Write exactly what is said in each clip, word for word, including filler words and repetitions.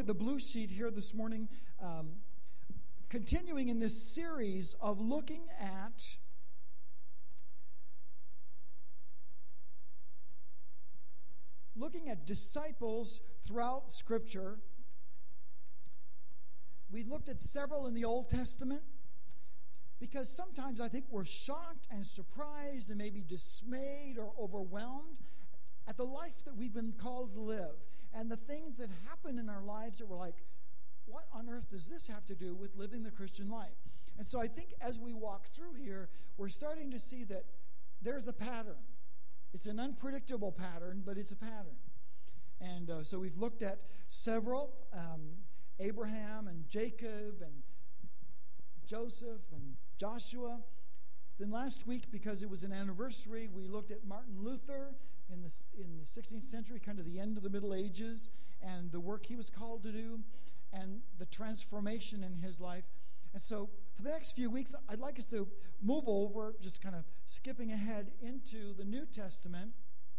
at the blue sheet here this morning, um, continuing in this series of looking at looking at disciples throughout Scripture. We looked at several in the Old Testament because sometimes I think we're shocked and surprised and maybe dismayed or overwhelmed at the life that we've been called to live and the things that happen in our lives that we're like, what on earth does this have to do with living the Christian life? And so I think as we walk through here, we're starting to see that there's a pattern. It's an unpredictable pattern, but it's a pattern. And uh, so we've looked at several, um, Abraham and Jacob and Joseph and Joshua. Then last week, because it was an anniversary, we looked at Martin Luther in the, in the sixteenth century, kind of the end of the Middle Ages, and the work he was called to do, and the transformation in his life. And so for the next few weeks, I'd like us to move over, just kind of skipping ahead into the New Testament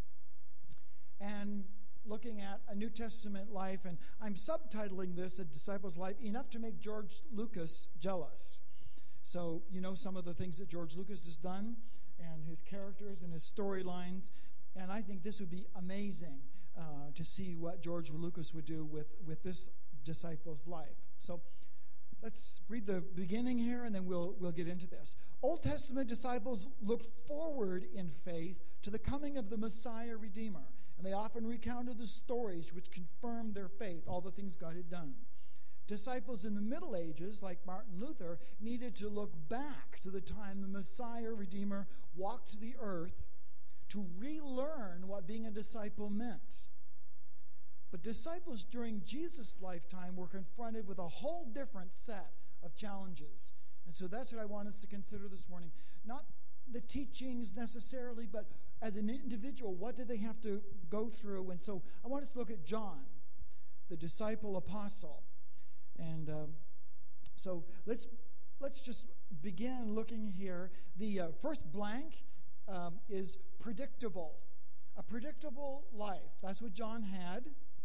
and looking at a New Testament life. And I'm subtitling this, A Disciple's Life, enough to make George Lucas jealous. So you know some of the things that George Lucas has done and his characters and his storylines. And I think this would be amazing uh, to see what George Lucas would do with, with this disciple's life. So let's read the beginning here, and then we'll we'll get into this. Old Testament disciples looked forward in faith to the coming of the Messiah Redeemer, and they often recounted the stories which confirmed their faith, all the things God had done. Disciples in the Middle Ages, like Martin Luther, needed to look back to the time the Messiah Redeemer walked the earth to relearn what being a disciple meant. But disciples during Jesus' lifetime were confronted with a whole different set of challenges. And so that's what I want us to consider this morning. Not the teachings necessarily, but as an individual, what did they have to go through? And so I want us to look at John, the disciple apostle. And um, so let's let's just begin looking here. The uh, first blank um, is predictable. A predictable life. That's what John had.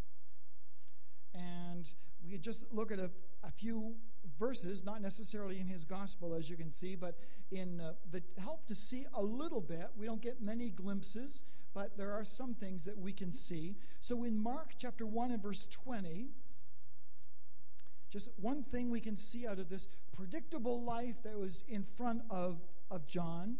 And we could just look at a, a few verses, not necessarily in his gospel, as you can see, but in uh, the help to see a little bit. We don't get many glimpses, but there are some things that we can see. So in Mark chapter one and verse twenty, just one thing we can see out of this predictable life that was in front of, of John.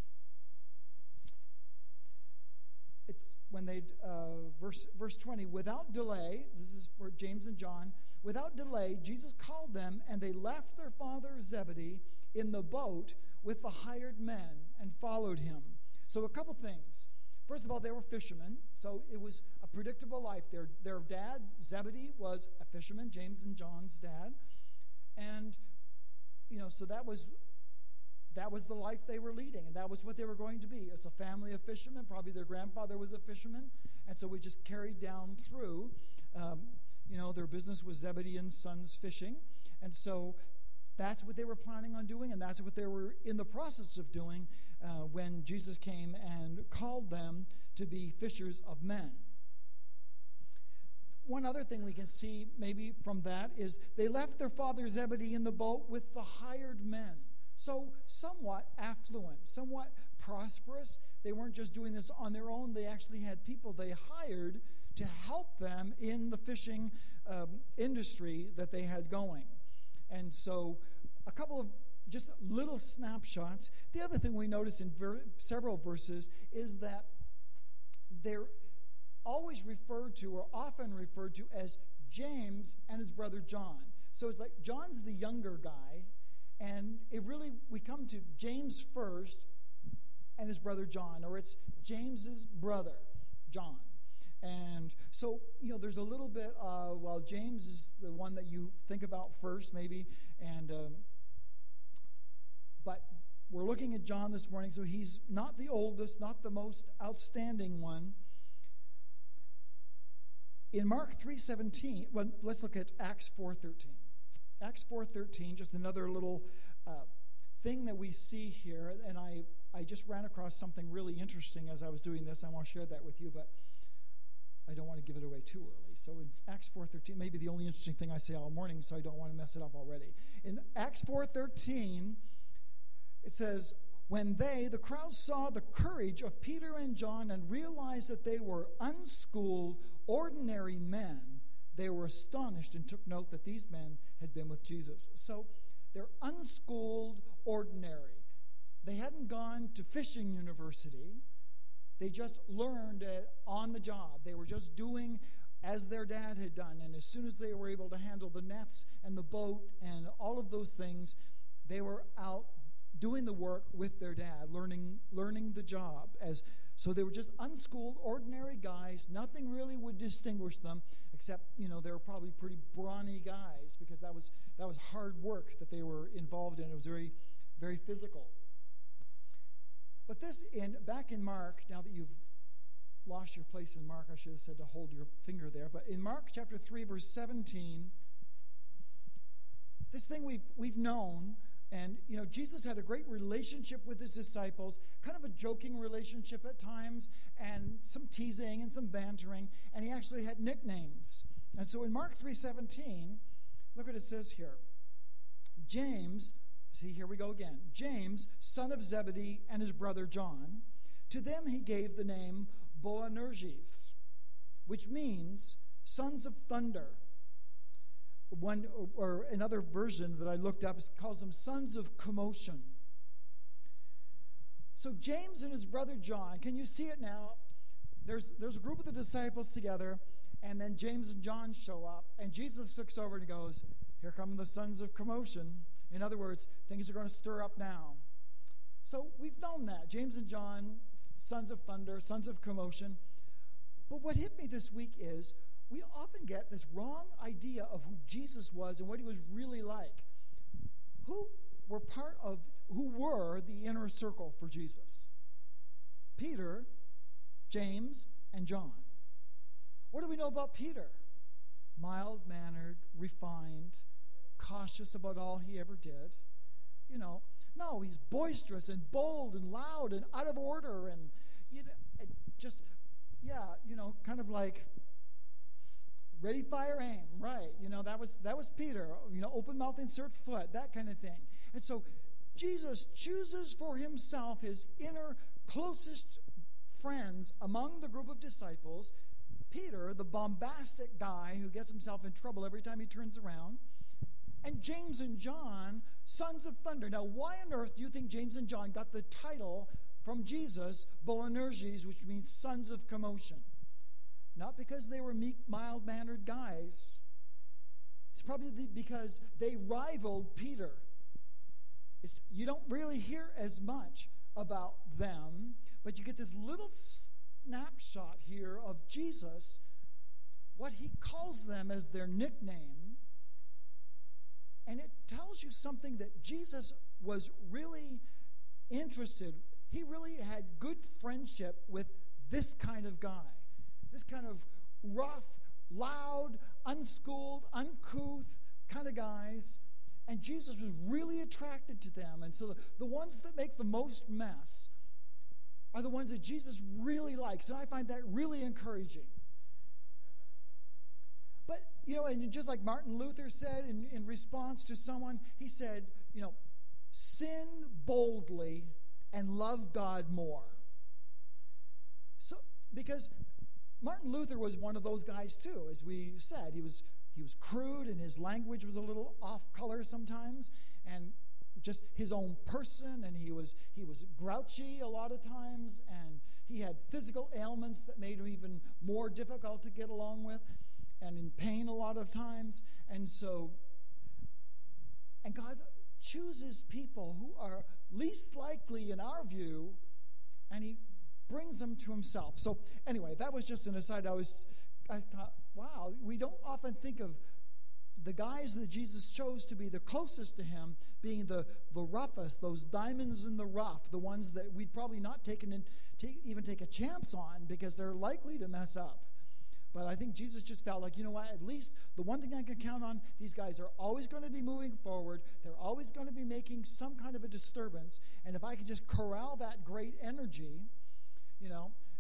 It's when they, uh, verse, verse twenty, without delay, this is for James and John, without delay, Jesus called them, and they left their father Zebedee in the boat with the hired men and followed him. So a couple things. First of all, they were fishermen, so it was a predictable life. Their, their dad, Zebedee, was a fisherman, James and John's dad. And, you know, so that was... That was the life they were leading, and that was what they were going to be. It's a family of fishermen. Probably their grandfather was a fisherman, and so we just carried down through. Um, you know, their business was Zebedee and Sons Fishing, and so that's what they were planning on doing, and that's what they were in the process of doing uh, when Jesus came and called them to be fishers of men. One other thing we can see maybe from that is they left their father Zebedee in the boat with the hired men. So somewhat affluent, somewhat prosperous. They weren't just doing this on their own. They actually had people they hired to help them in the fishing um, industry that they had going. And so a couple of just little snapshots. The other thing we notice in ver- several verses is that they're always referred to or often referred to as James and his brother John. So it's like John's the younger guy, and it really, we come to James first and his brother John, or it's James's brother, John. And so, you know, there's a little bit of, well, James is the one that you think about first, maybe, and, um, but we're looking at John this morning, so he's not the oldest, not the most outstanding one. In Mark three seventeen, well, let's look at Acts four thirteen. Acts four thirteen, just another little uh, thing that we see here, and I, I just ran across something really interesting as I was doing this. I want to share that with you, but I don't want to give it away too early. So in Acts four thirteen, maybe the only interesting thing I say all morning, so I don't want to mess it up already. In Acts four thirteen, it says, when they, the crowd, saw the courage of Peter and John and realized that they were unschooled, ordinary men, they were astonished and took note that these men had been with Jesus. So they're unschooled, ordinary. They hadn't gone to fishing university. They just learned it on the job. They were just doing as their dad had done. And as soon as they were able to handle the nets and the boat and all of those things, they were out doing the work with their dad, learning learning the job. As so they were just unschooled, ordinary guys. Nothing really would distinguish them, except, you know, they were probably pretty brawny guys, because that was that was hard work that they were involved in. It was very, very physical. But this, in back in Mark, now that you've lost your place in Mark, I should have said to hold your finger there. But in Mark chapter three, verse seventeen, this thing we've we've known, and you know, Jesus had a great relationship with his disciples, kind of a joking relationship at times, and some teasing and some bantering, and he actually had nicknames. And so in Mark three seventeen, look what it says here. James, see, here we go again. James, son of Zebedee, and his brother John, to them he gave the name Boanerges, which means sons of thunder. One, or another version that I looked up calls them sons of commotion. So James and his brother John, can you see it now? There's, there's a group of the disciples together, and then James and John show up, and Jesus looks over and he goes, here come the sons of commotion. In other words, things are going to stir up now. So we've known that. James and John, sons of thunder, sons of commotion. But what hit me this week is we often get this wrong idea of who Jesus was and what he was really like. Who were part of, who were the inner circle for Jesus? Peter, James, and John. What do we know about Peter? Mild-mannered, refined, cautious about all he ever did. You know, no, he's boisterous and bold and loud and out of order and, you know, just, yeah, you know, kind of like ready, fire, aim, right? You know, that was that was Peter. You know, open mouth, insert foot, that kind of thing. And so Jesus chooses for himself his inner closest friends among the group of disciples. Peter, the bombastic guy who gets himself in trouble every time he turns around. And James and John, sons of thunder. Now, why on earth do you think James and John got the title from Jesus, Boanerges, which means sons of commotion? Not because they were meek, mild-mannered guys. It's probably because they rivaled Peter. It's, you don't really hear as much about them, but you get this little snapshot here of Jesus, what he calls them as their nickname. And it tells you something that Jesus was really interested. He really had good friendship with this kind of guy. This kind of rough, loud, unschooled, uncouth kind of guys. And Jesus was really attracted to them. And so the, the ones that make the most mess are the ones that Jesus really likes. And I find that really encouraging. But, you know, and just like Martin Luther said in, in response to someone, he said, you know, sin boldly and love God more. So, because Martin Luther was one of those guys too, as we said. He was he was crude and his language was a little off color sometimes, and just his own person, and he was he was grouchy a lot of times, and he had physical ailments that made him even more difficult to get along with, and in pain a lot of times. And so, and God chooses people who are least likely in our view, and he brings them to himself. So anyway, that was just an aside. I was, I thought, wow, we don't often think of the guys that Jesus chose to be the closest to him being the, the roughest, those diamonds in the rough, the ones that we'd probably not taken in, take, even take a chance on because they're likely to mess up. But I think Jesus just felt like, you know what, at least the one thing I can count on, these guys are always going to be moving forward. They're always going to be making some kind of a disturbance. And if I could just corral that great energy, you know,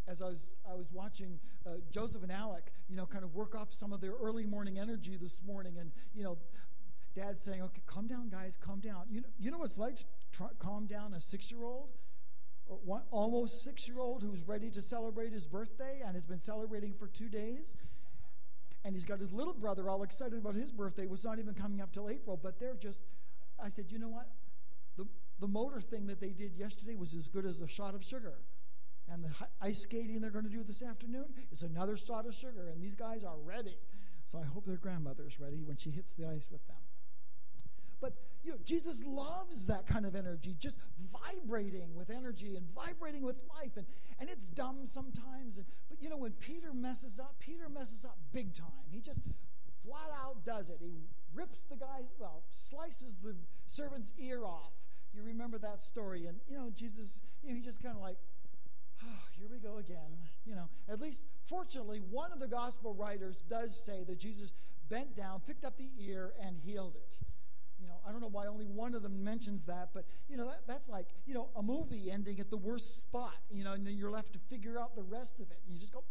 as I was I was watching uh, Joseph and Alec, you know, kind of work off some of their early morning energy this morning, and you know, Dad's saying, "Okay, calm down, guys, calm down." You know, you know what it's like to try, calm down a six-year-old or one almost six-year-old who's ready to celebrate his birthday and has been celebrating for two days, and he's got his little brother all excited about his birthday. It was not even coming up till April, but they're just. I said, you know what, the the motor thing that they did yesterday was as good as a shot of sugar. And the ice skating they're going to do this afternoon is another shot of sugar. And these guys are ready. So I hope their grandmother is ready when she hits the ice with them. But, you know, Jesus loves that kind of energy, just vibrating with energy and vibrating with life. And, and it's dumb sometimes. And, but, you know, when Peter messes up, Peter messes up big time. He just flat out does it. He rips the guy's, well, slices the servant's ear off. You remember that story. And, you know, Jesus, you know, he just kind of like, oh, here we go again. You know, at least, fortunately, one of the gospel writers does say that Jesus bent down, picked up the ear, and healed it. You know, I don't know why only one of them mentions that, but, you know, that, that's like, you know, a movie ending at the worst spot, you know, and then you're left to figure out the rest of it. And you just go,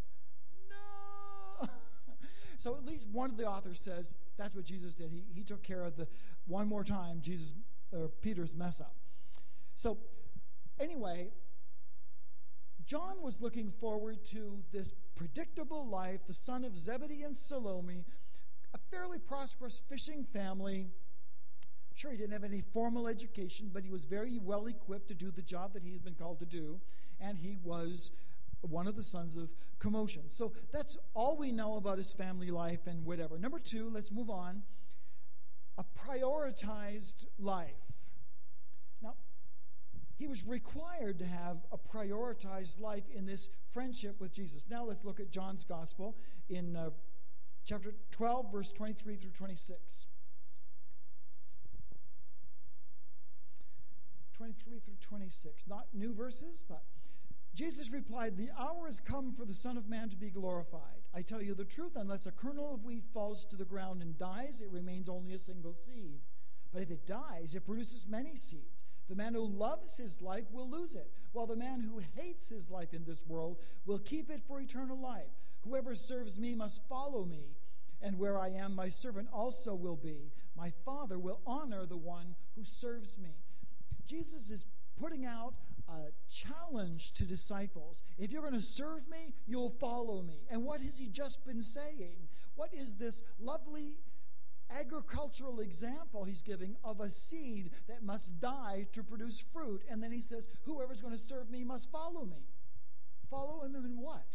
no. So at least one of the authors says that's what Jesus did. He, he took care of the, one more time, Jesus, or Peter's mess up. So, anyway, John was looking forward to this predictable life, the son of Zebedee and Salome, a fairly prosperous fishing family. Sure, he didn't have any formal education, but he was very well equipped to do the job that he had been called to do, and he was one of the sons of commotion. So that's all we know about his family life and whatever. Number two, let's move on. A prioritized life. Now, he was required to have a prioritized life in this friendship with Jesus. Now let's look at John's Gospel in uh, chapter twelve, verse twenty-three through twenty-six. twenty-three through twenty-six. Not new verses, but Jesus replied, "The hour has come for the Son of Man to be glorified. I tell you the truth, unless a kernel of wheat falls to the ground and dies, it remains only a single seed. But if it dies, it produces many seeds. The man who loves his life will lose it, while the man who hates his life in this world will keep it for eternal life. Whoever serves me must follow me, and where I am, my servant also will be. My Father will honor the one who serves me." Jesus is putting out a challenge to disciples. If you're going to serve me, you'll follow me. And what has he just been saying? What is this lovely agricultural example he's giving of a seed that must die to produce fruit? And then he says, whoever's going to serve me must follow me. Follow him in what?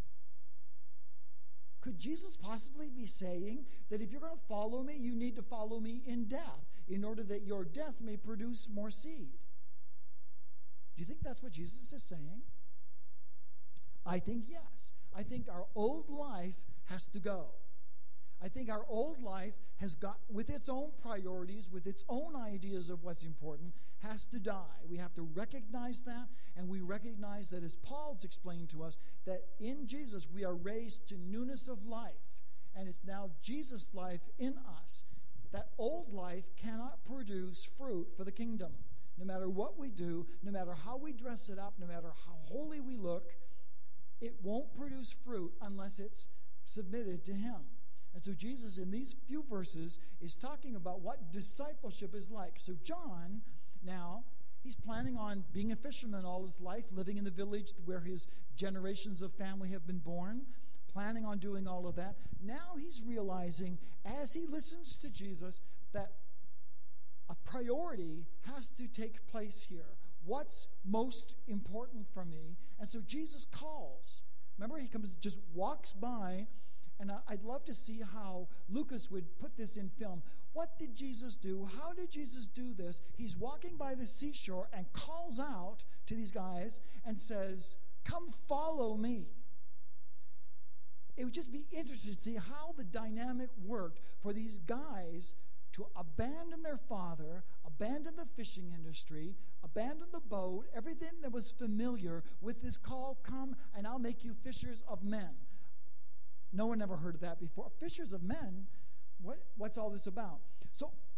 Could Jesus possibly be saying that if you're going to follow me, you need to follow me in death in order that your death may produce more seed? Do you think that's what Jesus is saying? I think yes. I think our old life has to go. I think our old life has got, with its own priorities, with its own ideas of what's important, has to die. We have to recognize that, and we recognize that, as Paul's explained to us, that in Jesus we are raised to newness of life, and it's now Jesus' life in us. That old life cannot produce fruit for the kingdom. No matter what we do, no matter how we dress it up, no matter how holy we look, it won't produce fruit unless it's submitted to him. And so Jesus, in these few verses, is talking about what discipleship is like. So John, now, he's planning on being a fisherman all his life, living in the village where his generations of family have been born, planning on doing all of that. Now he's realizing, as he listens to Jesus, that a priority has to take place here. What's most important for me? And so Jesus calls. Remember, he comes, just walks by, and I'd love to see how Lucas would put this in film. What did Jesus do? How did Jesus do this? He's walking by the seashore and calls out to these guys and says, "Come follow me." It would just be interesting to see how the dynamic worked for these guys to abandon their father, abandon the fishing industry, abandon the boat, everything that was familiar with this call, "Come and I'll make you fishers of men." No one ever heard of that before. Fishers of men? What, what's all this about? So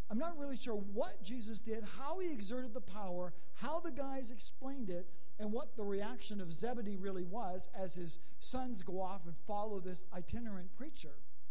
I'm not really sure what Jesus did, how he exerted the power, how the guys explained it, and what the reaction of Zebedee really was as his sons go off and follow this itinerant preacher.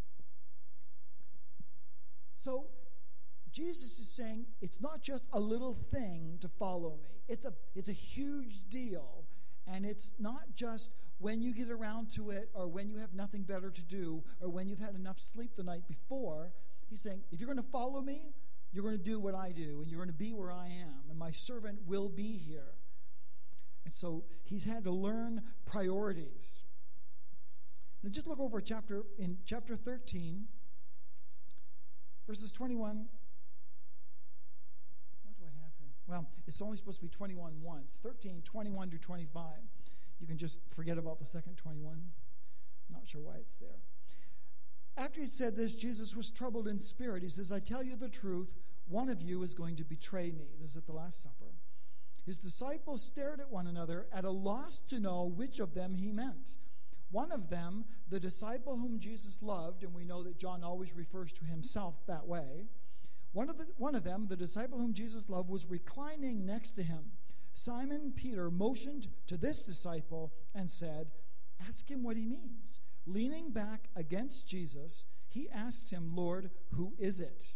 So Jesus is saying it's not just a little thing to follow me. It's a, it's a huge deal, and it's not just when you get around to it or when you have nothing better to do or when you've had enough sleep the night before. He's saying, if you're going to follow me, you're going to do what I do, and you're going to be where I am, and my servant will be here. And so he's had to learn priorities. Now just look over chapter in chapter thirteen, verses twenty-one. What do I have here? Well, it's only supposed to be twenty-one once. thirteen, twenty-one to twenty-five. You can just forget about the second twenty-one. I'm not sure why it's there. After he said this, Jesus was troubled in spirit. He says, I tell you the truth, one of you is going to betray me. This is at the Last Supper. His disciples stared at one another, at a loss to know which of them he meant. One of them, the disciple whom Jesus loved, and we know that John always refers to himself that way, one of, the, one of them, the disciple whom Jesus loved, was reclining next to him. Simon Peter motioned to this disciple and said, ask him what he means. Leaning back against Jesus, he asked him, Lord, who is it?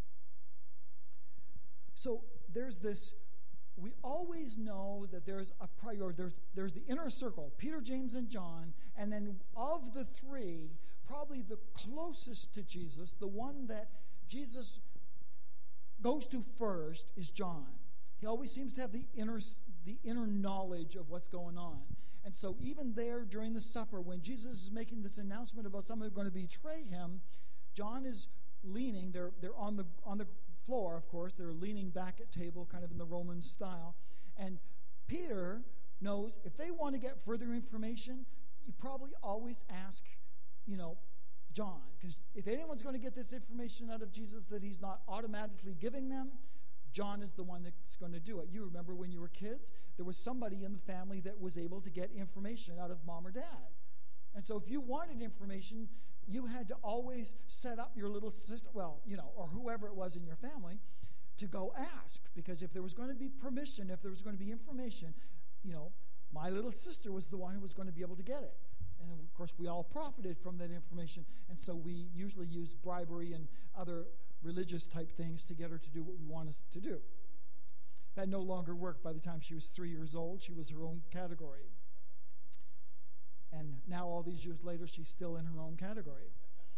So there's this, we always know that there's a priority. There's, there's the inner circle, Peter, James, and John, and then of the three, probably the closest to Jesus, the one that Jesus goes to first is John. He always seems to have the inner, the inner knowledge of what's going on. And so even there during the supper, when Jesus is making this announcement about someone who's going to betray him, John is leaning. They're, they're on the, on the floor, of course. They're leaning back at table, kind of in the Roman style. And Peter knows if they want to get further information, you probably always ask, you know, John. Because if anyone's going to get this information out of Jesus that he's not automatically giving them, John is the one that's going to do it. You remember when you were kids, there was somebody in the family that was able to get information out of mom or dad. And so if you wanted information, you had to always set up your little sister, well, you know, or whoever it was in your family, to go ask. Because if there was going to be permission, if there was going to be information, you know, my little sister was the one who was going to be able to get it. And of course, we all profited from that information. And so we usually use bribery and other religious type things to get her to do what we want us to do. That no longer worked. By the time she was three years old, she was her own category. And now all these years later, she's still in her own category.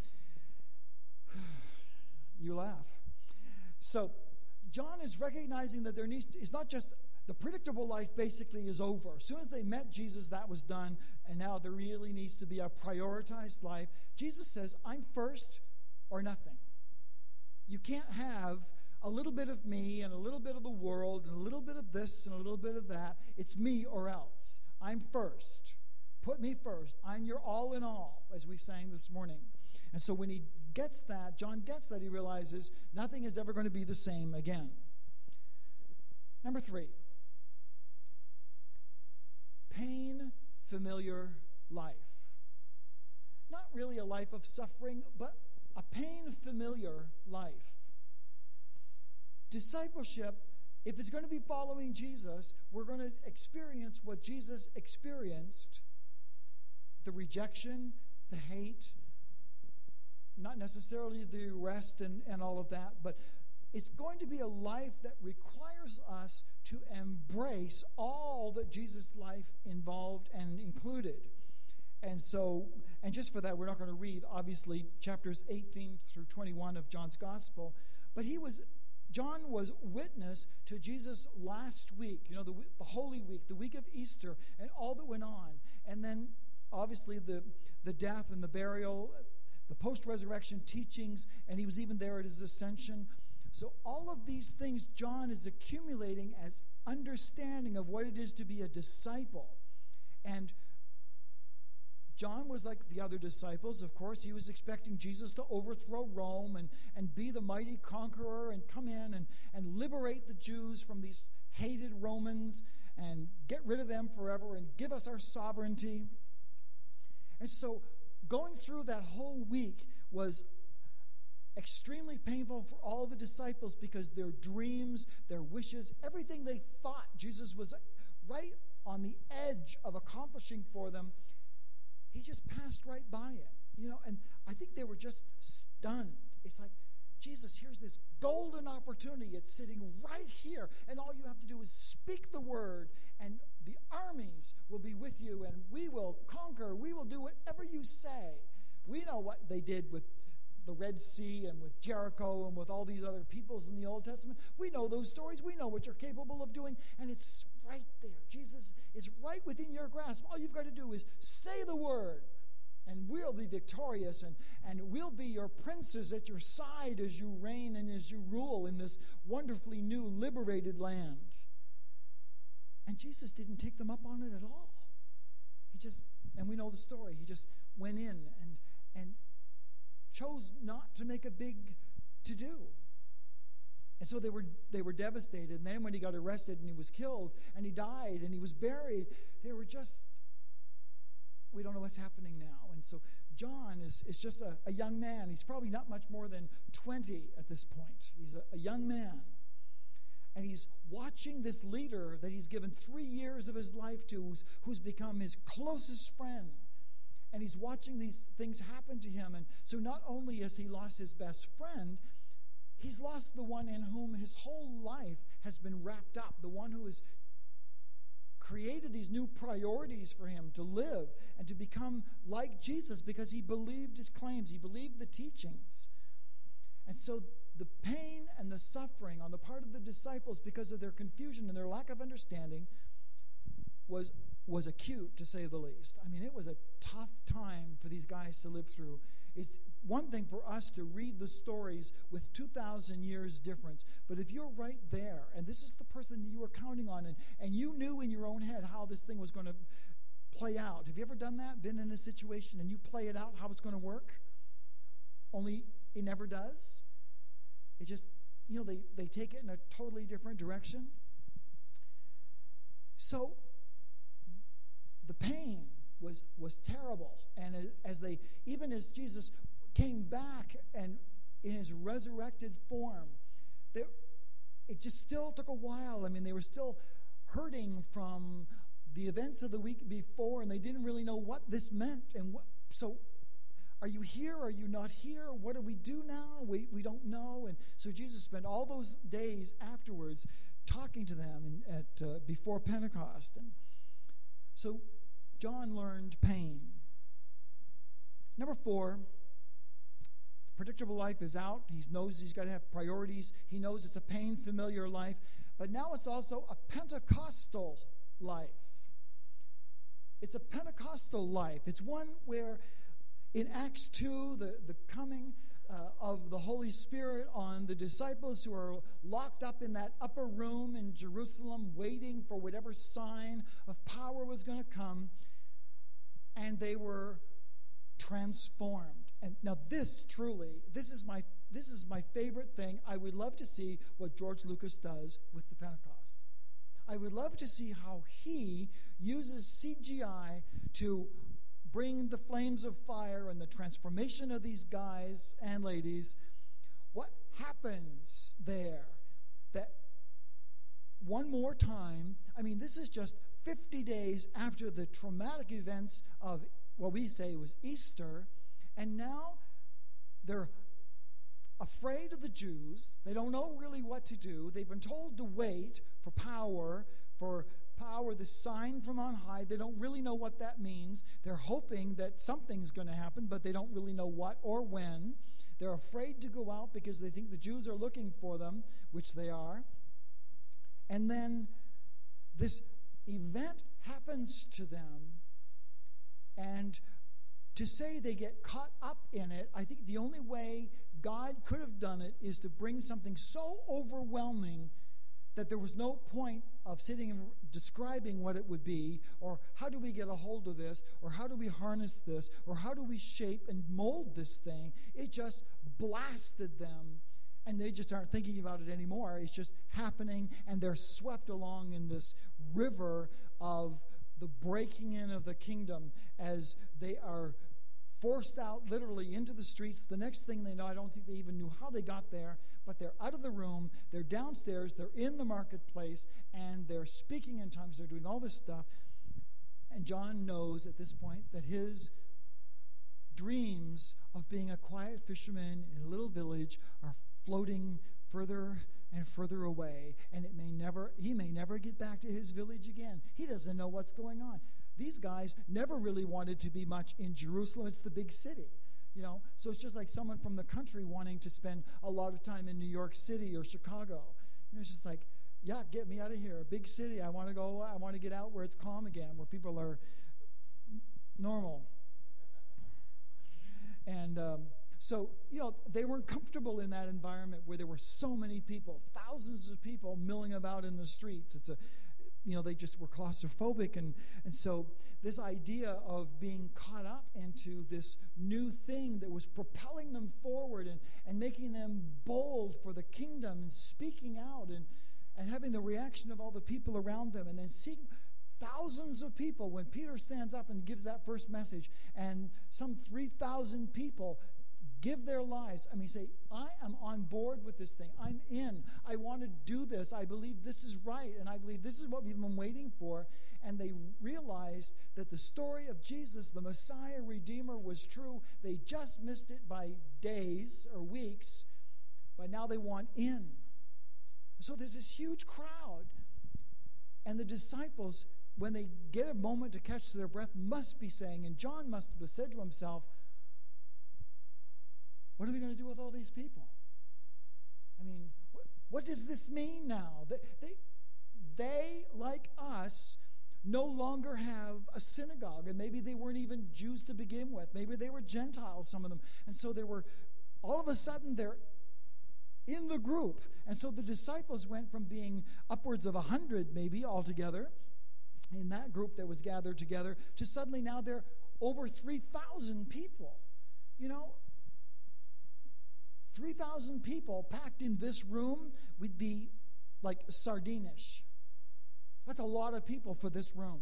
You laugh. So John is recognizing that there needs to, it's not just the predictable life basically is over. As soon as they met Jesus, that was done, and now there really needs to be a prioritized life. Jesus says, I'm first or nothing. You can't have a little bit of me and a little bit of the world and a little bit of this and a little bit of that. It's me or else. I'm first. Put me first. I'm your all in all, as we sang this morning. And so when he gets that, John gets that, he realizes nothing is ever going to be the same again. Number three. Pain, familiar life. Not really a life of suffering, but a pain-familiar life. Discipleship, if it's going to be following Jesus, we're going to experience what Jesus experienced. The rejection, the hate, not necessarily the arrest and, and all of that, but it's going to be a life that requires us to embrace all that Jesus' life involved and included. And so, and just for that, we're not going to read, obviously, chapters eighteen through twenty-one of John's Gospel. But he was, John was witness to Jesus last week, you know, the, the Holy Week, the week of Easter, and all that went on. And then, obviously, the, the death and the burial, the post-resurrection teachings, and he was even there at his ascension. So all of these things John is accumulating as understanding of what it is to be a disciple. And John was like the other disciples, of course. He was expecting Jesus to overthrow Rome and, and be the mighty conqueror and come in and, and liberate the Jews from these hated Romans and get rid of them forever and give us our sovereignty. And so going through that whole week was extremely painful for all the disciples because their dreams, their wishes, everything they thought Jesus was right on the edge of accomplishing for them, he just passed right by it. You know, and I think they were just stunned. It's like, Jesus, here's this golden opportunity. It's sitting right here, and all you have to do is speak the word, and the armies will be with you, and we will conquer. We will do whatever you say. We know what they did with the Red Sea and with Jericho and with all these other peoples in the Old Testament. We know those stories. We know what you're capable of doing, and it's right there. Jesus is right within your grasp. All you've got to do is say the word, and we'll be victorious, and, and we'll be your princes at your side as you reign and as you rule in this wonderfully new, liberated land. And Jesus didn't take them up on it at all. He just, and we know the story, he just went in and, and chose not to make a big to-do. And so they were they were devastated. And then when he got arrested and he was killed and he died and he was buried, they were just, we don't know what's happening now. And so John is, is just a, a young man. He's probably not much more than twenty at this point. He's a, a young man. And he's watching this leader that he's given three years of his life to, who's, who's become his closest friend. And he's watching these things happen to him. And so not only has he lost his best friend, he's lost the one in whom his whole life has been wrapped up, the one who has created these new priorities for him to live and to become like Jesus because he believed his claims, he believed the teachings. And so the pain and the suffering on the part of the disciples because of their confusion and their lack of understanding was was acute, to say the least. I mean, it was a tough time for these guys to live through. It's one thing for us to read the stories with two thousand years difference, but if you're right there, and this is the person you were counting on, and, and you knew in your own head how this thing was going to play out. Have you ever done that? Been in a situation and you play it out how it's going to work? Only it never does. It just, you know, they, they take it in a totally different direction. So the pain was was terrible, and as, as they, even as Jesus came back and in his resurrected form, they, it just still took a while. I mean, they were still hurting from the events of the week before, and they didn't really know what this meant. And what, so, are you here? Are you not here? What do we do now? We we don't know. And so Jesus spent all those days afterwards talking to them in, at uh, before Pentecost, and so John learned pain. Number four, predictable life is out. He knows he's got to have priorities. He knows it's a pain, familiar life. But now it's also a Pentecostal life. It's a Pentecostal life. It's one where in Acts two, the, the coming uh, of the Holy Spirit on the disciples who are locked up in that upper room in Jerusalem waiting for whatever sign of power was going to come, and they were transformed. And now this truly, this is my this is my favorite thing. I would love to see what George Lucas does with the Pentecost. I would love to see how he uses C G I to bring the flames of fire and the transformation of these guys and ladies. What happens there? That one more time, I mean, this is just fifty days after the traumatic events of what we say was Easter, and now they're afraid of the Jews. They don't know really what to do. They've been told to wait for power, for power, the sign from on high. They don't really know what that means. They're hoping that something's going to happen, but they don't really know what or when. They're afraid to go out because they think the Jews are looking for them, which they are. And then this event happens to them, and to say they get caught up in it, I think the only way God could have done it is to bring something so overwhelming that there was no point of sitting and describing what it would be, or how do we get a hold of this, or how do we harness this, or how do we shape and mold this thing. It just blasted them, and they just aren't thinking about it anymore. It's just happening, and they're swept along in this river of the breaking in of the kingdom as they are forced out literally into the streets. The next thing they know, I don't think they even knew how they got there, but they're out of the room, they're downstairs, they're in the marketplace, and they're speaking in tongues, they're doing all this stuff. And John knows at this point that his dreams of being a quiet fisherman in a little village are floating further and further away, and it may never he may never get back to his village again. He doesn't know what's going on. These guys never really wanted to be much in Jerusalem. It's the big city, you know. So it's just like someone from the country wanting to spend a lot of time in New York City or Chicago. You know, it's just like, yeah, get me out of here. A big city. I want to go. I want to get out where it's calm again, where people are normal. And um, so, you know, they weren't comfortable in that environment where there were so many people, thousands of people milling about in the streets. It's a, you know, they just were claustrophobic. And, and so this idea of being caught up into this new thing that was propelling them forward and, and making them bold for the kingdom and speaking out and, and having the reaction of all the people around them, and then seeing thousands of people when Peter stands up and gives that first message, and some three thousand people give their lives. I mean, say, I am on board with this thing. I'm in. I want to do this. I believe this is right, and I believe this is what we've been waiting for. And they realized that the story of Jesus, the Messiah Redeemer, was true. They just missed it by days or weeks, but now they want in. So there's this huge crowd, and the disciples, when they get a moment to catch their breath, must be saying, and John must have said to himself, what are we going to do with all these people? I mean, what, what does this mean now? They, they, they, like us, no longer have a synagogue, and maybe they weren't even Jews to begin with. Maybe they were Gentiles, some of them. And so they were, all of a sudden, they're in the group. And so the disciples went from being upwards of a hundred maybe altogether in that group that was gathered together to suddenly now they're over three thousand people. You know, three thousand people packed in this room would be like sardine-ish. That's a lot of people for this room.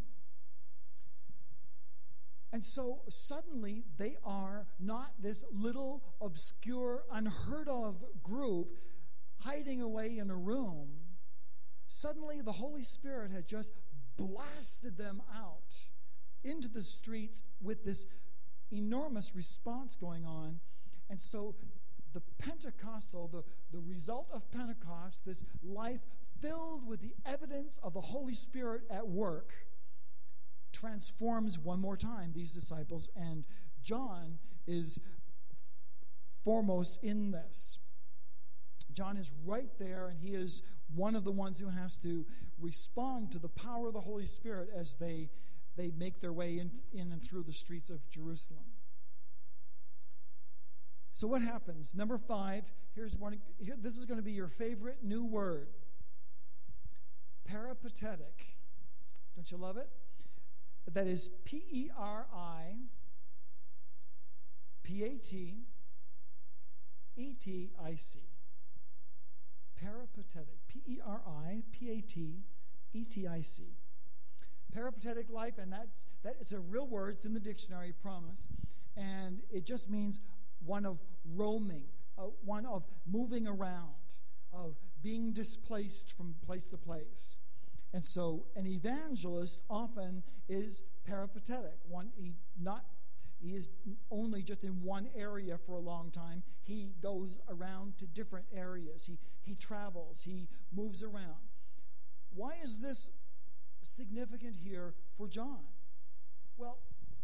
And so suddenly they are not this little, obscure, unheard of group hiding away in a room. Suddenly the Holy Spirit had just blasted them out into the streets with this enormous response going on. And so the Pentecostal, the, the result of Pentecost, this life filled with the evidence of the Holy Spirit at work, transforms one more time these disciples, and John is foremost in this. John is right there, and he is one of the ones who has to respond to the power of the Holy Spirit as they they make their way in, in and through the streets of Jerusalem. So what happens? Number five, here's one. Here, this is going to be your favorite new word. Peripatetic. Don't you love it? That is P E R I P A T E T I C. Peripatetic. P E R I P A T E T I C. Peripatetic life, and that, that it's a real word. It's in the dictionary, I promise. And it just means one of roaming, uh, one of moving around, of being displaced from place to place. And so an evangelist often is peripatetic. One, he not he is only just in one area for a long time. He goes around to different areas. He he travels. He moves around. Why is this significant here for John? Well,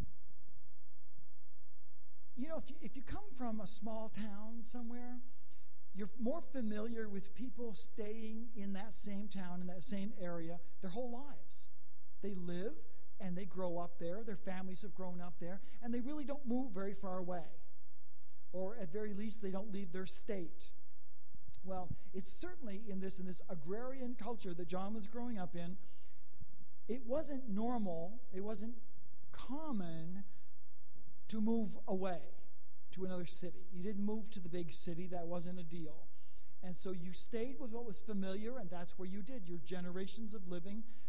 you know, if you, if you come from a small town somewhere, you're more familiar with people staying in that same town, in that same area, their whole lives. They live and they grow up there. Their families have grown up there, and they really don't move very far away. Or at very least, they don't leave their state. Well, it's certainly in this, in this agrarian culture that John was growing up in, it wasn't normal, it wasn't common to move away to another city. You didn't move to the big city. That wasn't a deal. And so you stayed with what was familiar, and that's where you did. Your generations of living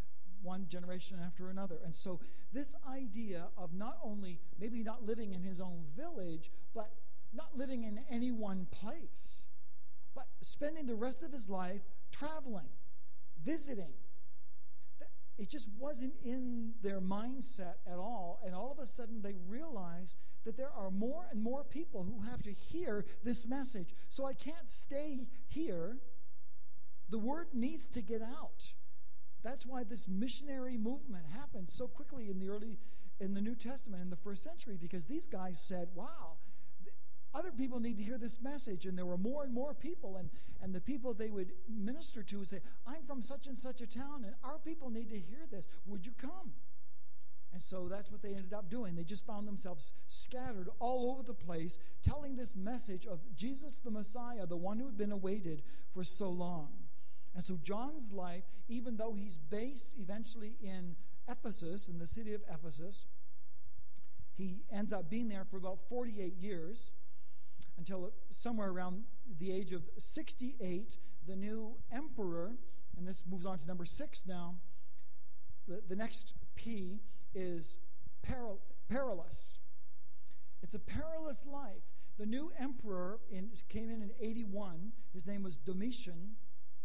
one generation after another. And so this idea of not only maybe not living in his own village, but not living in any one place, but spending the rest of his life traveling, visiting. It just wasn't in their mindset at all. And all of a sudden they realize that there are more and more people who have to hear this message. So I can't stay here. The word needs to get out. That's why this missionary movement happened so quickly in the early, in the New Testament, in the first century, because these guys said, wow, other people need to hear this message. And there were more and more people, and, and the people they would minister to would say, I'm from such and such a town, and our people need to hear this. Would you come? And so that's what they ended up doing. They just found themselves scattered all over the place, telling this message of Jesus the Messiah, the one who had been awaited for so long. And so John's life, even though he's based eventually in Ephesus, in the city of Ephesus, he ends up being there for about forty-eight years, until somewhere around the age of sixty-eight, the new emperor, and this moves on to number six now, the, the next P is peril, perilous. It's a perilous life. The new emperor in, came in in eighty-one. His name was Domitian.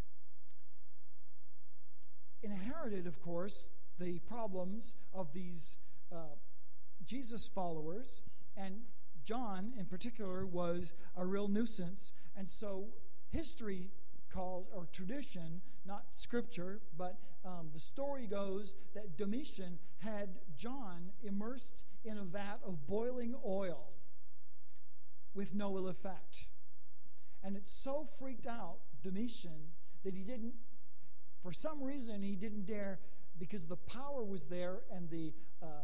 Inherited, of course, the problems of these uh, Jesus followers, and John, in particular, was a real nuisance. And so history calls, or tradition, not scripture, but um, the story goes that Domitian had John immersed in a vat of boiling oil with no ill effect. And it so freaked out Domitian that he didn't, for some reason, he didn't dare, because the power was there and the um,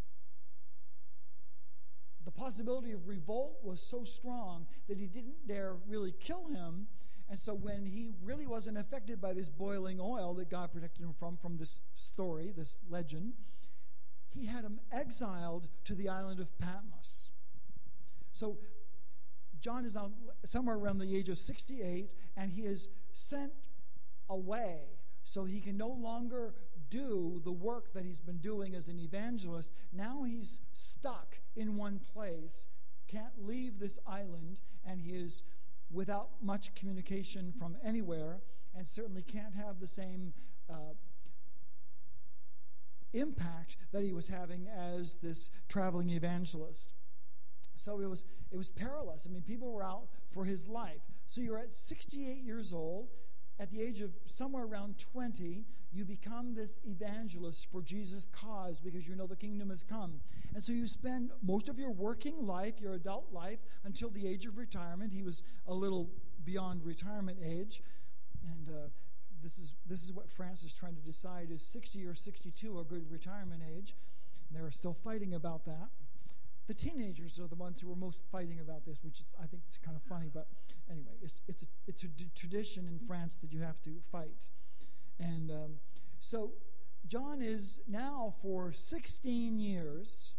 the possibility of revolt was so strong that he didn't dare really kill him. And so when he really wasn't affected by this boiling oil that God protected him from, from this story, this legend, he had him exiled to the island of Patmos. So John is now somewhere around the age of sixty-eight, and he is sent away so he can no longer do the work that he's been doing as an evangelist. Now he's stuck in one place, can't leave this island, and he is without much communication from anywhere, and certainly can't have the same uh, impact that he was having as this traveling evangelist. So it was it was perilous. I mean, people were out for his life. So you're at sixty-eight years old. At the age of somewhere around twenty, you become this evangelist for Jesus' cause because you know the kingdom has come. And so you spend most of your working life, your adult life, until the age of retirement. He was a little beyond retirement age. And uh, this is this is what France is trying to decide, is sixty or sixty-two a good retirement age. And they're still fighting about that. The teenagers are the ones who are most fighting about this, which is, I think, it's kind of funny. But anyway, it's it's a, it's a d- tradition in France that you have to fight. And um, so John is now for sixteen years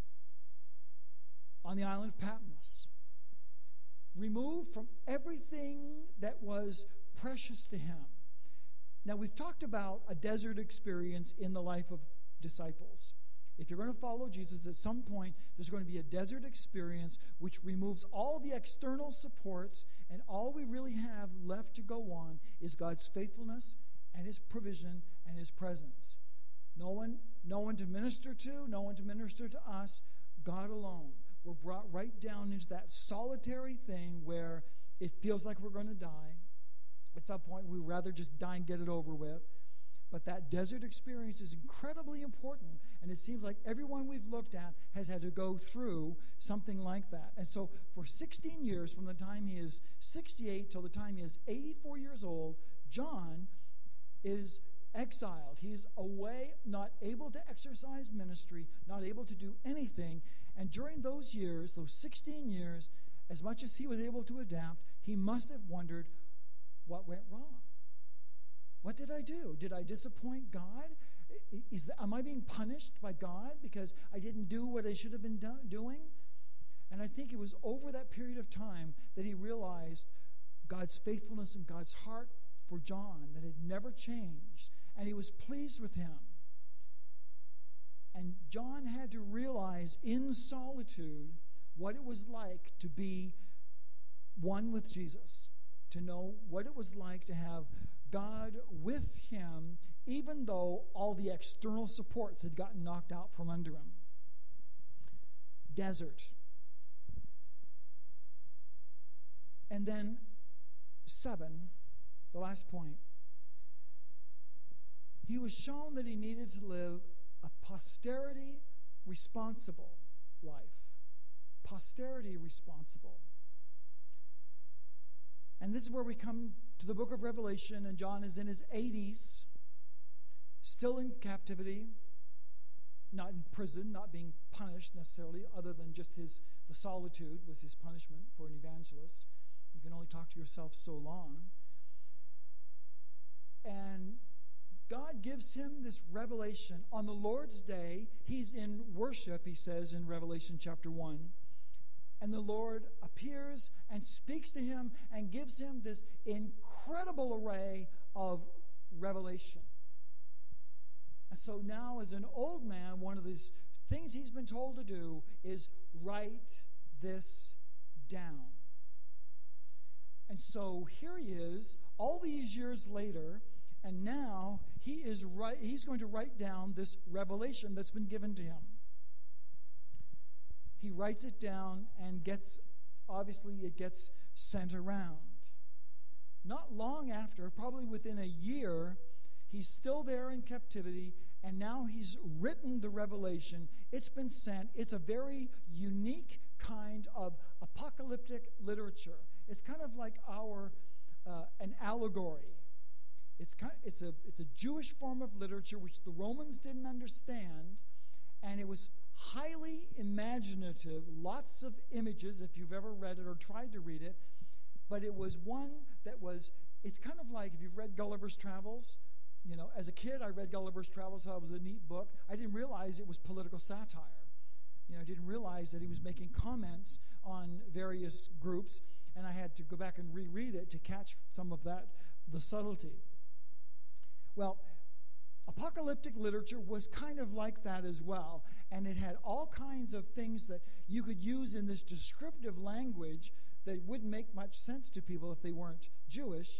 on the island of Patmos, removed from everything that was precious to him. Now, we've talked about a desert experience in the life of disciples. If you're going to follow Jesus, at some point, there's going to be a desert experience which removes all the external supports, and all we really have left to go on is God's faithfulness and his provision and his presence. No one, no one to minister to, no one to minister to us, God alone. We're brought right down into that solitary thing where it feels like we're going to die. At some point, we'd rather just die and get it over with. But that desert experience is incredibly important, and it seems like everyone we've looked at has had to go through something like that. And so for sixteen years, from the time he is sixty-eight till the time he is eighty-four years old, John is exiled. He is away, not able to exercise ministry, not able to do anything. And during those years, those sixteen years, as much as he was able to adapt, he must have wondered what went wrong. What did I do? Did I disappoint God? Is that, am I being punished by God because I didn't do what I should have been do- doing? And I think it was over that period of time that he realized God's faithfulness and God's heart for John, that had never changed. And he was pleased with him. And John had to realize in solitude what it was like to be one with Jesus, to know what it was like to have God with him, even though all the external supports had gotten knocked out from under him. Desert. And then seven, the last point. He was shown that he needed to live a posterity responsible life. Posterity responsible. And this is where we come to the book of Revelation, and John is in his eighties, still in captivity, not in prison, not being punished necessarily, other than just his the solitude was his punishment for an evangelist. You can only talk to yourself so long. And God gives him this revelation. On the Lord's day, he's in worship, he says in Revelation chapter one. And the Lord appears and speaks to him and gives him this incredible array of revelation. And so now, as an old man, one of these things he's been told to do is write this down. And so here he is, all these years later, and now he is right, he's going to write down this revelation that's been given to him. He writes it down and gets, obviously it gets sent around. Not long after, probably within a year, he's still there in captivity, and now he's written the revelation. It's been sent. It's a very unique kind of apocalyptic literature. It's kind of like our, uh, an allegory. It's kind of, it's a it's a Jewish form of literature which the Romans didn't understand, and it was highly imaginative, lots of images if you've ever read it or tried to read it, but it was one that was, it's kind of like if you've read Gulliver's Travels. You know, as a kid I read Gulliver's Travels, thought it was a neat book. I didn't realize it was political satire. You know, I didn't realize that he was making comments on various groups, and I had to go back and reread it to catch some of that, the subtlety. Well, apocalyptic literature was kind of like that as well, and it had all kinds of things that you could use in this descriptive language that wouldn't make much sense to people if they weren't Jewish.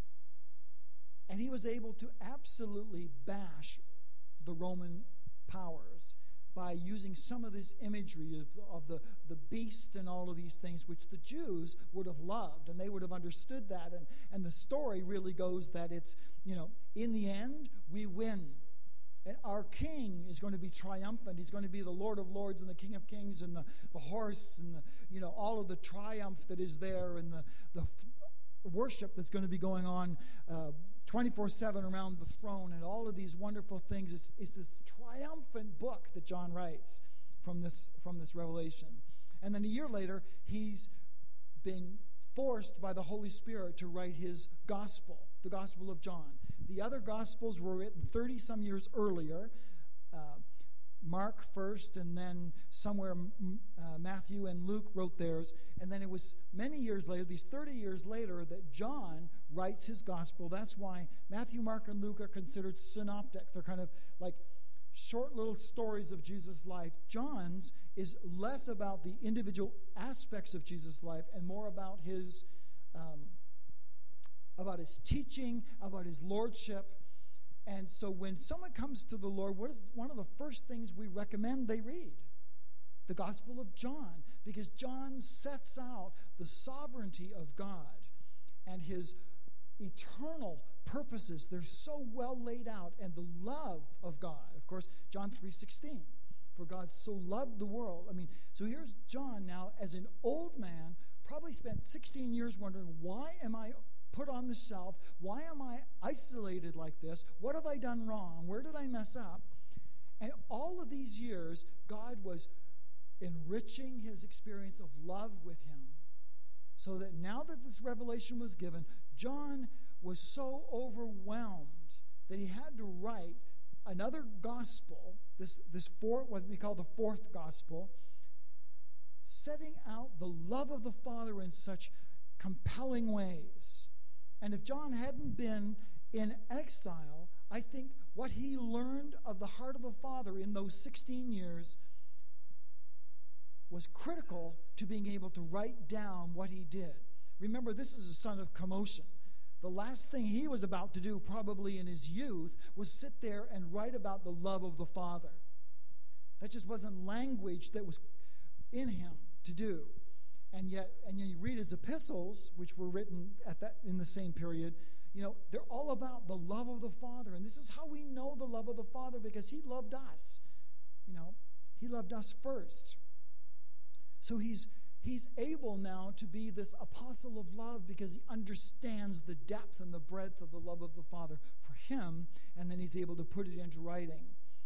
And he was able to absolutely bash the Roman powers by using some of this imagery of, of the, the beast and all of these things, which the Jews would have loved, and they would have understood that. And, and the story really goes that it's, you know, in the end, we win. And our king is going to be triumphant. He's going to be the Lord of Lords and the King of Kings, and the, the horse, and the, you know, all of the triumph that is there, and the, the f- worship that's going to be going on uh, twenty-four seven around the throne, and all of these wonderful things. It's, it's this triumphant book that John writes from this from this revelation. And then a year later, he's been forced by the Holy Spirit to write his gospel, the Gospel of John. The other Gospels were written thirty-some years earlier. Uh, Mark first, and then somewhere uh, Matthew and Luke wrote theirs. And then it was many years later, these thirty years later, that John writes his gospel. That's why Matthew, Mark, and Luke are considered synoptic. They're kind of like short little stories of Jesus' life. John's is less about the individual aspects of Jesus' life and more about his, um, about his teaching, about his lordship. And so when someone comes to the Lord, what is one of the first things we recommend they read? The Gospel of John, because John sets out the sovereignty of God and his eternal purposes. They're so well laid out, and the love of God. Of course, John three sixteen, for God so loved the world. I mean, so here's John now as an old man, probably spent sixteen years wondering, why am I put on the shelf? Why am I isolated like this? What have I done wrong? Where did I mess up? And all of these years, God was enriching his experience of love with him, so that now that this revelation was given, John was so overwhelmed that he had to write another gospel, this, this fourth, what we call the fourth gospel, setting out the love of the Father in such compelling ways. And if John hadn't been in exile, I think what he learned of the heart of the Father in those sixteen years was critical to being able to write down what he did. Remember, this is a son of commotion. The last thing he was about to do, probably in his youth, was sit there and write about the love of the Father. That just wasn't language that was in him to do. And yet, and you read his epistles, which were written at that in the same period, you know, they're all about the love of the Father. And this is how we know the love of the Father, because he loved us. You know, he loved us first. So he's he's able now to be this apostle of love because he understands the depth and the breadth of the love of the Father for him, and then he's able to put it into writing.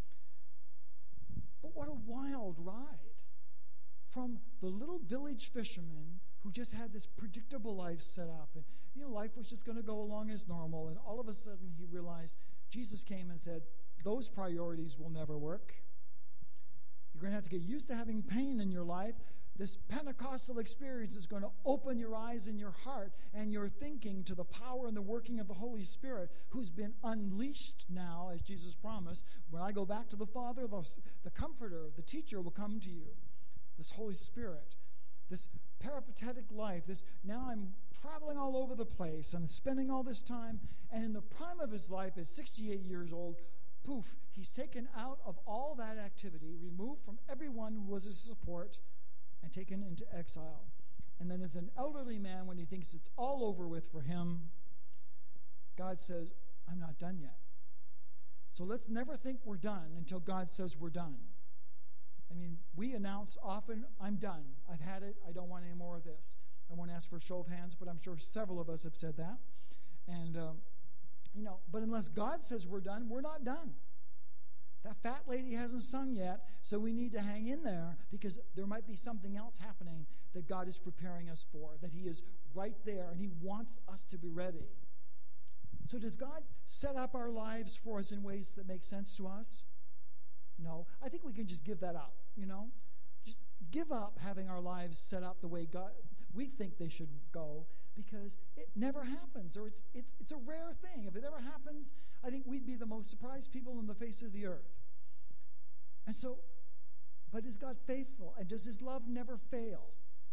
But what a wild ride. From the little village fisherman who just had this predictable life set up, and you know, life was just going to go along as normal, and all of a sudden he realized Jesus came and said, those priorities will never work. You're going to have to get used to having pain in your life. This Pentecostal experience is going to open your eyes and your heart and your thinking to the power and the working of the Holy Spirit, who's been unleashed now, as Jesus promised. When I go back to the Father, the, the Comforter, the Teacher will come to you. This Holy Spirit, this peripatetic life, this now I'm traveling all over the place and spending all this time, and in the prime of his life at sixty-eight years old, poof, he's taken out of all that activity, removed from everyone who was his support, and taken into exile. And then as an elderly man, when he thinks it's all over with for him, God says, I'm not done yet. So let's never think we're done until God says we're done. I mean, we announce often, I'm done. I've had it. I don't want any more of this. I won't ask for a show of hands, but I'm sure several of us have said that. And, um, you know, but unless God says we're done, we're not done. That fat lady hasn't sung yet, so we need to hang in there because there might be something else happening that God is preparing us for, that he is right there, and he wants us to be ready. So does God set up our lives for us in ways that make sense to us? No. I think we can just give that up, you know? Just give up having our lives set up the way God we think they should go, because it never happens, or it's it's it's a rare thing. If it ever happens, I think we'd be the most surprised people on the face of the earth. And so, but is God faithful? And does his love never fail?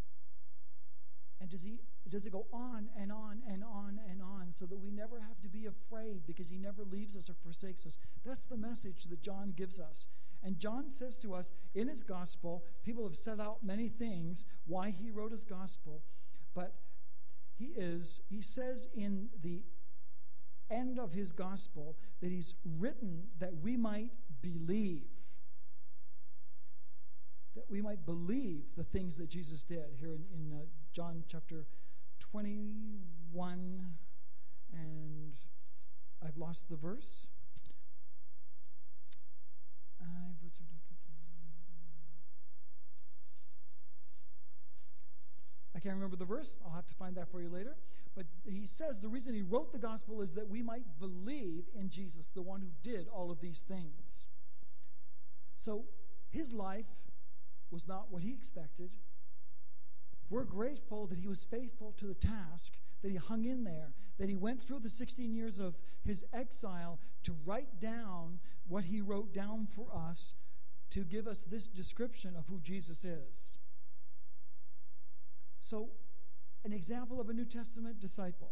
And does he does it go on and on and on and on so that we never have to be afraid because he never leaves us or forsakes us? That's the message that John gives us. And John says to us in his gospel, people have set out many things why he wrote his gospel, but he is, he says in the end of his gospel that he's written that we might believe. That we might believe the things that Jesus did. Here in, in uh, John chapter twenty-one, and I've lost the verse. I, I can't remember the verse. I'll have to find that for you later. But he says the reason he wrote the gospel is that we might believe in Jesus, the one who did all of these things. So his life was not what he expected. We're grateful that he was faithful to the task, that he hung in there, that he went through the sixteen years of his exile to write down what he wrote down for us to give us this description of who Jesus is. So, an example of a New Testament disciple.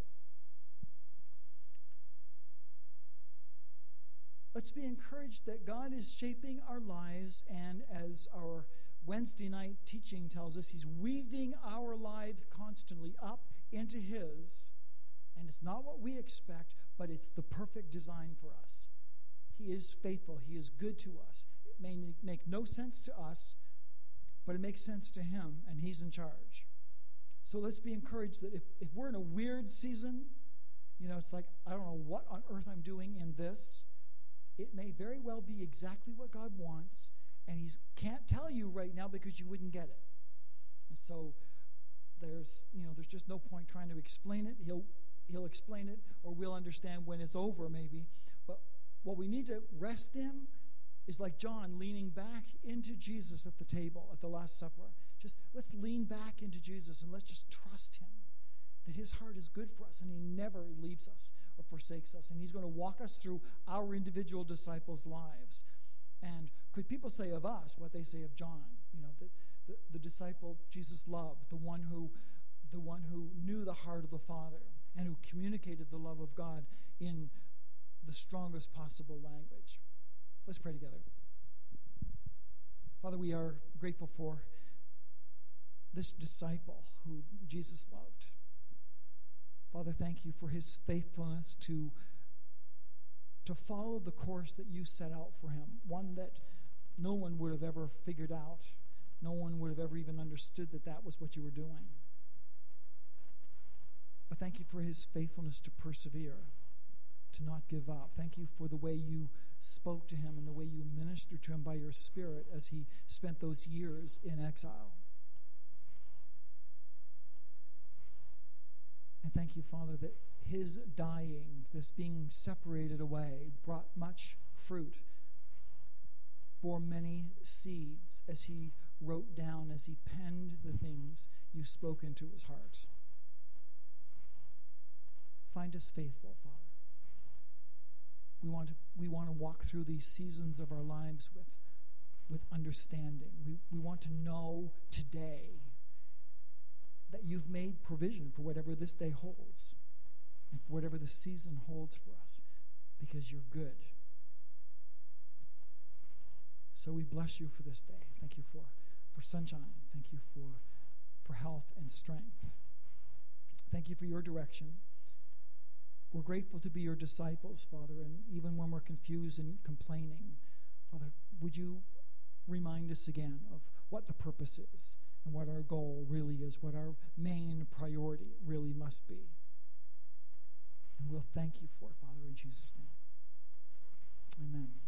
Let's be encouraged that God is shaping our lives, and as our Wednesday night teaching tells us, he's weaving our lives constantly up into his, and it's not what we expect, but it's the perfect design for us. He is faithful. He is good to us. It may make no sense to us, but it makes sense to him, and he's in charge. So let's be encouraged that if, if we're in a weird season, you know, it's like, I don't know what on earth I'm doing in this. It may very well be exactly what God wants, and he can't tell you right now because you wouldn't get it. And so there's, you know, there's just no point trying to explain it. He'll he'll explain it, or we'll understand when it's over maybe. But what we need to rest in is like John leaning back into Jesus at the table at the Last Supper. Just let's lean back into Jesus and let's just trust him that his heart is good for us and he never leaves us or forsakes us. And he's going to walk us through our individual disciples' lives. And could people say of us what they say of John? You know, the, the, the disciple Jesus loved, the one who the one who knew the heart of the Father and who communicated the love of God in the strongest possible language. Let's pray together. Father, we are grateful for this disciple who Jesus loved. Father, thank you for his faithfulness to, to follow the course that you set out for him, one that no one would have ever figured out. No one would have ever even understood that that was what you were doing. But thank you for his faithfulness to persevere, to not give up. Thank you for the way you spoke to him and the way you ministered to him by your Spirit as he spent those years in exile. And thank you, Father, that his dying, this being separated away, brought much fruit, bore many seeds as he wrote down, as he penned the things you spoke into his heart. Find us faithful, Father. We want to we want to walk through these seasons of our lives with, with understanding. We, we want to know today that you've made provision for whatever this day holds and for whatever the season holds for us, because you're good. So we bless you for this day. Thank you for, for sunshine. Thank you for, for health and strength. Thank you for your direction. We're grateful to be your disciples, Father, and even when we're confused and complaining, Father, would you remind us again of what the purpose is and what our goal really is, what our main priority really must be. And we'll thank you for it, Father, in Jesus' name. Amen.